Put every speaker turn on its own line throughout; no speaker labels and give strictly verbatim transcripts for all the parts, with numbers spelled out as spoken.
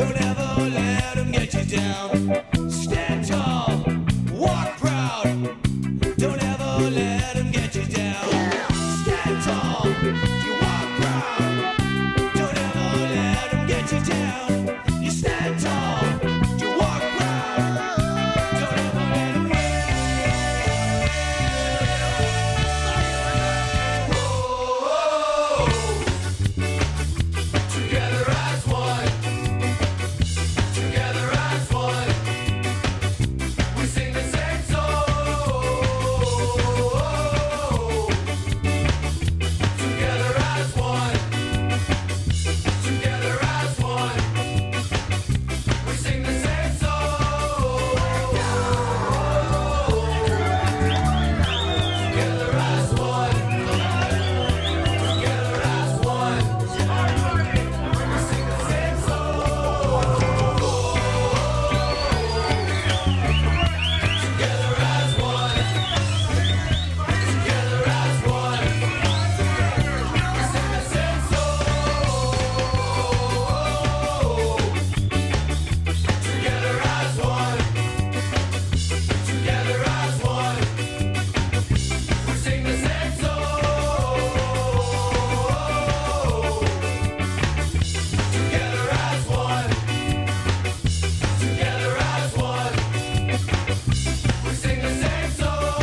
Don't ever let them get you down. Stand tall, walk proud. Don't ever let them get you down. Stand tall, you walk proud. Don't ever let them get you down. You stand tall, you walk proud. Don't ever let them get together as one. Together as one. We sing the same song. Together as one. Together as one. We sing the same song. Together as one. Together as one. We sing the same song. Together as one. Together as one. We sing the same song. Together as one. Together as one. We sing the same song. Together as one. Together as one. We sing the same song.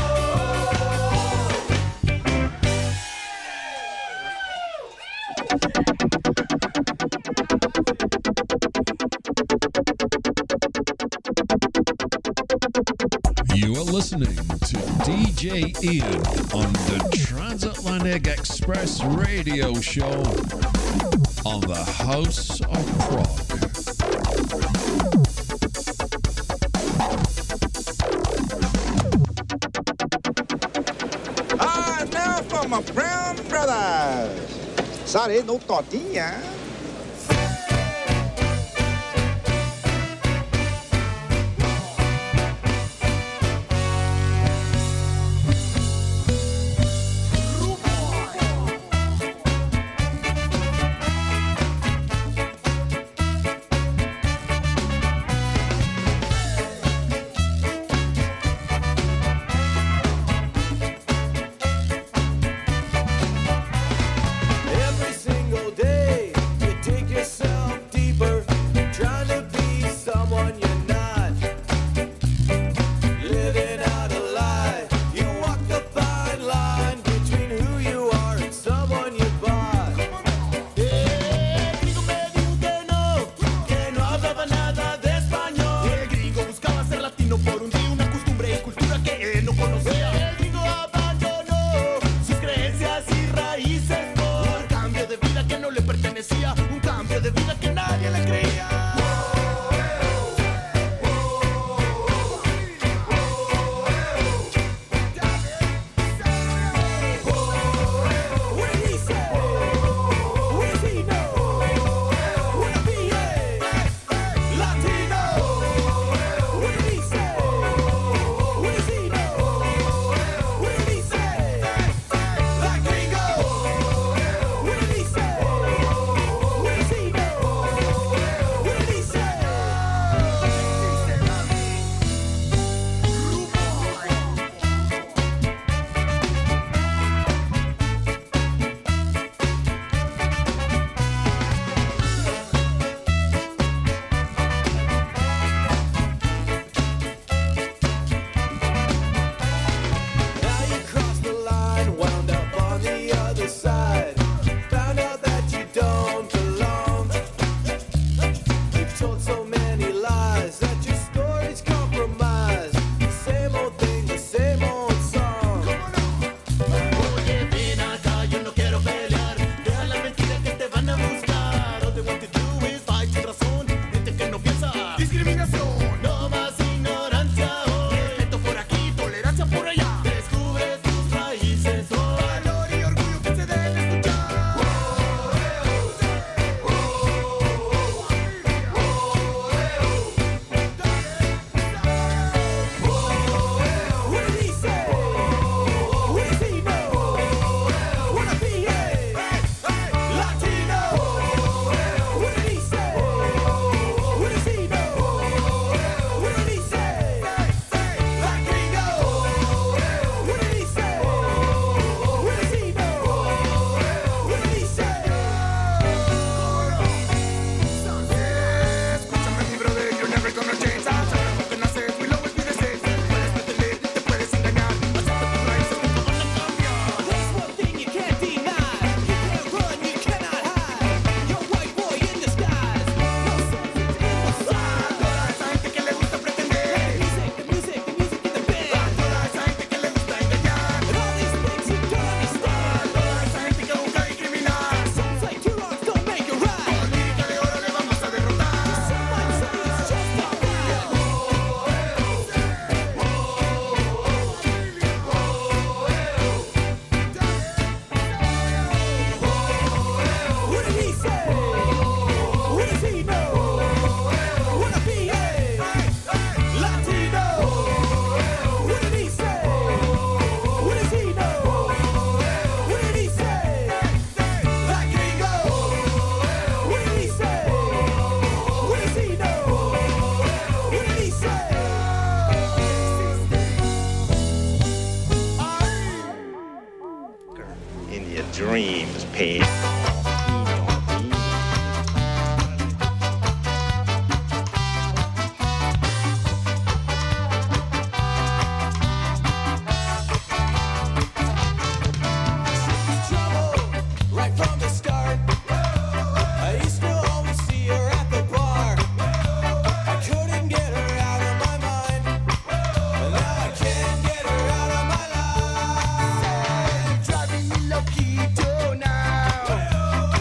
You are listening to D J Ian on the Transatlantic Express radio show on the House of Prog.
Ah, now for my brown brothers. Sorry, no tortilla.
Every single day
your dreams, Pete.
Right from the start, I used to always see her at the bar. I couldn't get her out of my mind, and now I can't get her out of my life. Driving me loquito now.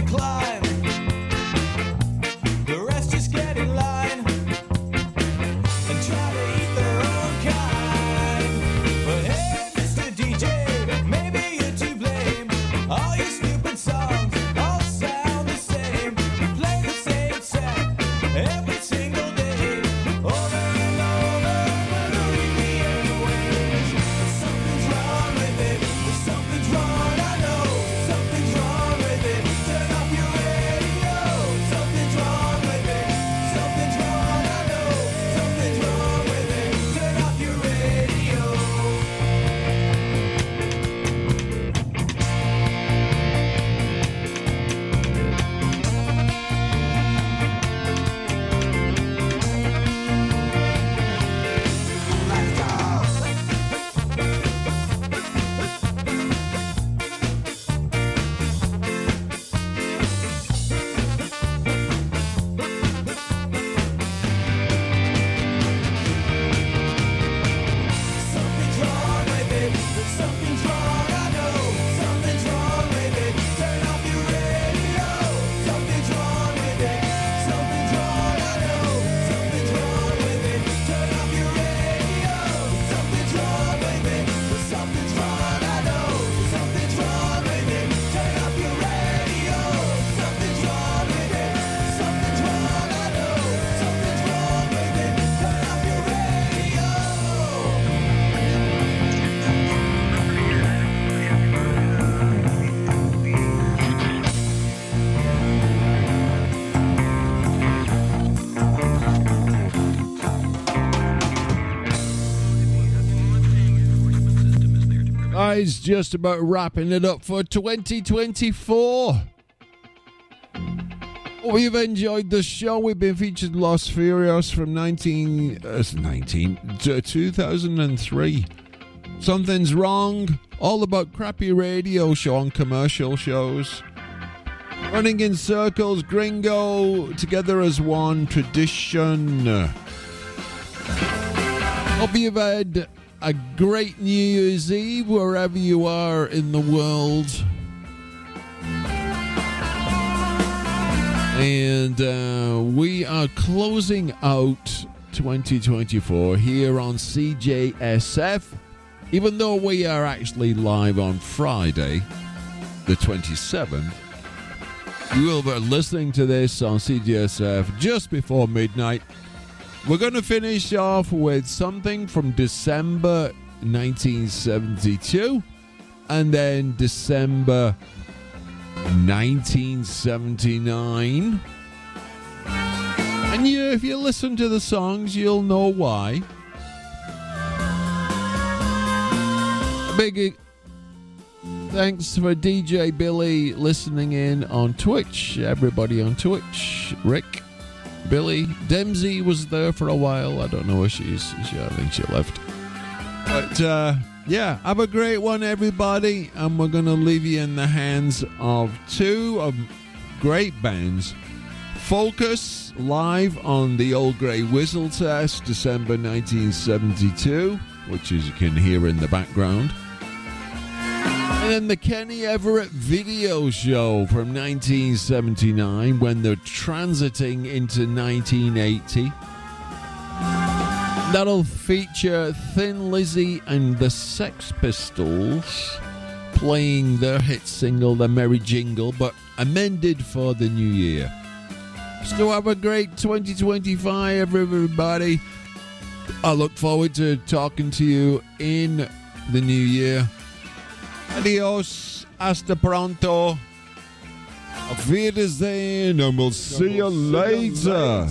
climb. The rest just get in line and try to eat their own kind. But hey, Mister D J, maybe you're to blame. All your stupid songs all sound the same. You play the same set every single day, over and over, wondering the airwaves. Something's wrong with it. Something's wrong, I know. Something's wrong with it. Turn off your radio. Something's wrong with it. Something's wrong, I know. Something's wrong with it. Turn off your radio. Let's go. Something's wrong with it. Something's wrong, I know. Something's wrong with it. Turn off your radio. Something's wrong with it. Something's wrong, I know. Something's wrong with it. Turn off your radio. Something's wrong with it. Something's wrong, I know. Something's wrong with it. Turn off your radio. Something's wrong with it. Something's wrong, I know. Something's wrong with it. Turn off your radio.
Guys, just about wrapping it up for twenty twenty-four. Hope you've enjoyed the show. We've been featured Los Furios from nineteen, uh, nineteen to two thousand three. Something's Wrong, all about crappy radio show on commercial shows. Running in Circles, Gringo, Together as One, Tradition. Hope you've had a great New Year's Eve wherever you are in the world. And uh, we are closing out twenty twenty-four here on C J S F, even though we are actually live on Friday, the twenty-seventh. You will be listening to this on C J S F just before midnight. We're going to finish off with something from December nineteen seventy-two and then December nineteen seventy-nine. And you, if you listen to the songs, you'll know why. Big thanks for D J Billy listening in on Twitch. Everybody on Twitch. Rick, Billy, Dempsey was there for a while. I don't know where she is. She, I think she left. But uh, yeah, have a great one, everybody. And we're going to leave you in the hands of two of great bands. Focus, live on the Old Grey Whistle Test, December nineteen seventy-two, which as you can hear in the background. And then the Kenny Everett video show from nineteen seventy-nine, when they're transiting into nineteen eighty. That'll feature Thin Lizzy and the Sex Pistols playing their hit single, The Merry Jingle, but amended for the new year. So have a great twenty twenty-five, everybody. I look forward to talking to you in the new year. Adios, hasta pronto, auf Wiedersehen, and we'll see you later.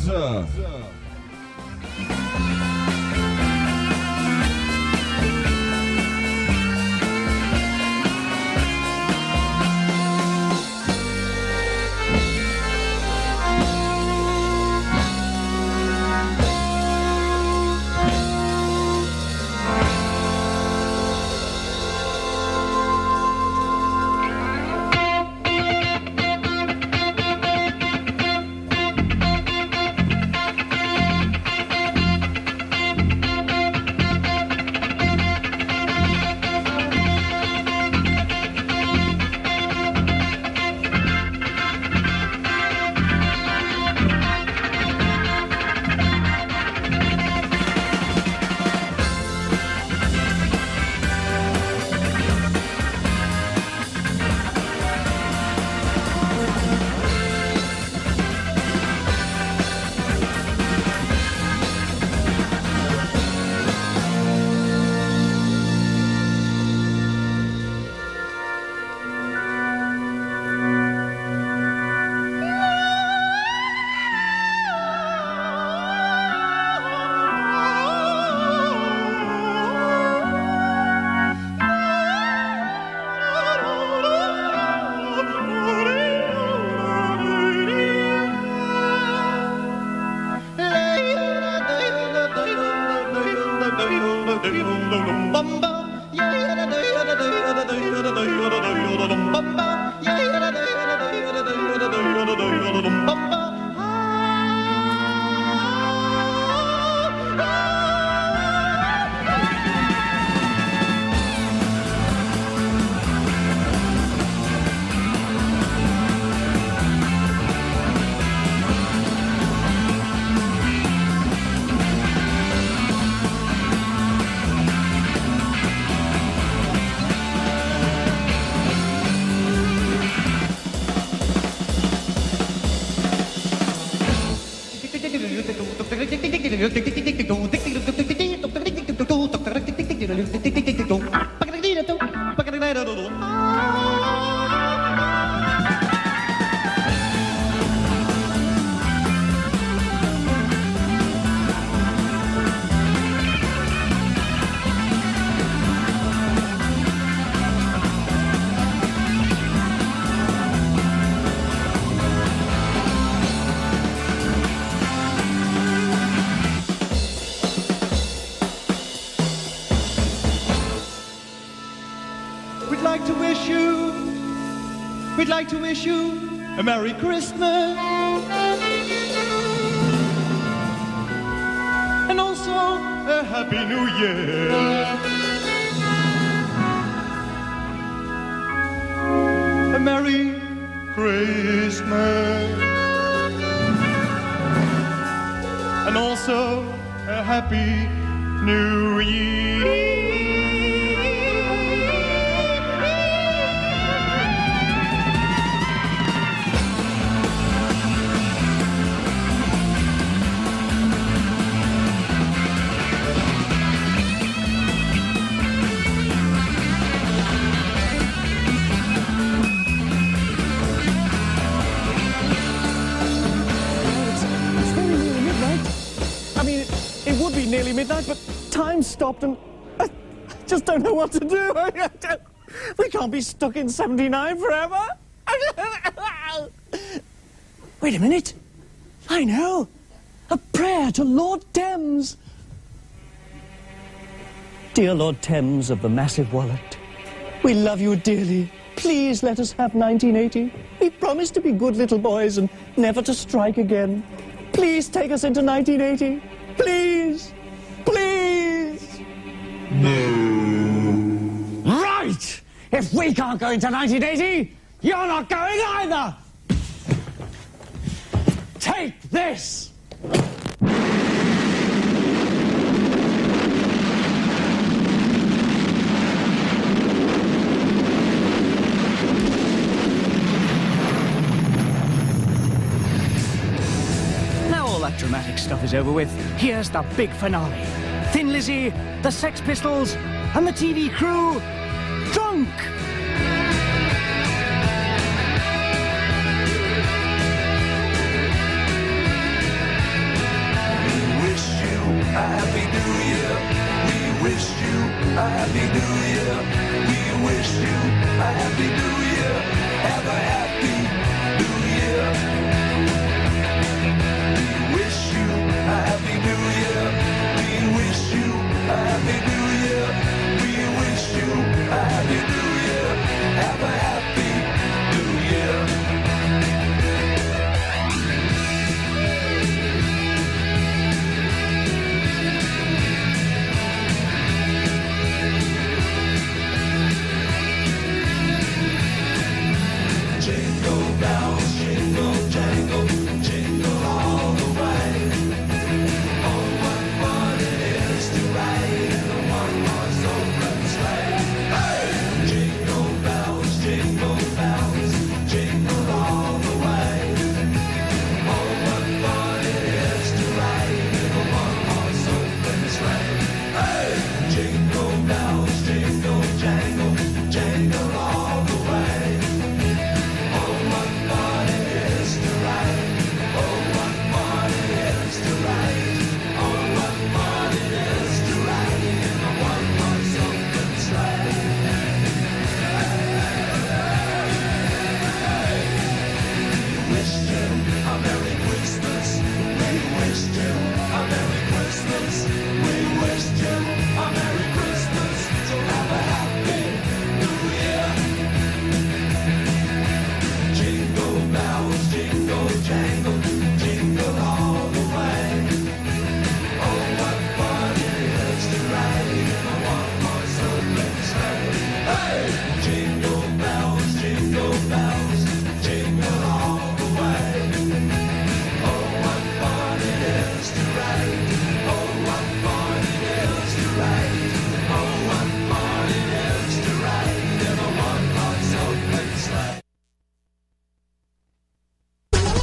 We'd like to wish you a Merry Christmas and also a Happy New Year. A Merry Christmas and also a Happy New Year.
Nearly midnight, but time stopped and I just don't know what to do. We can't be stuck in seventy-nine forever. Wait a minute. I know. A prayer to Lord Thames. Dear Lord Thames of the Massive Wallet, we love you dearly. Please let us have nineteen eighty. We promise to be good little boys and never to strike again. Please take us into nineteen eighty. Please. Please!
No. Right! If we can't go into nineteen eighty, you're not going either! Take this!
Now all that dramatic stuff is over with. Here's the big finale. Thin Lizzy, the Sex Pistols, and the T V crew, drunk!
We wish you a Happy New Year. We wish you a Happy New Year. We wish you a Happy New Year. Have a Happy New Year. We wish you a Happy New Year. We wish you a Happy New Year. We wish you a Happy New Year. Have a Happy New Year. Jingle bells, jingle jangle, jingle all the way. Oh, what fun it is to ride in a one-horse open sleigh. Hey! Jingle bells, jingle bells, jingle all the way. Oh, what fun it is to ride in a one-horse open sleigh. Hey! Jingle bells, jingle jangle, jingle all the way. Oh, what fun it is to ride. Oh, what fun it is to ride. Oh, what fun it is to ride in a one-horse open sleigh. We wished him a Merry Christmas. We wished him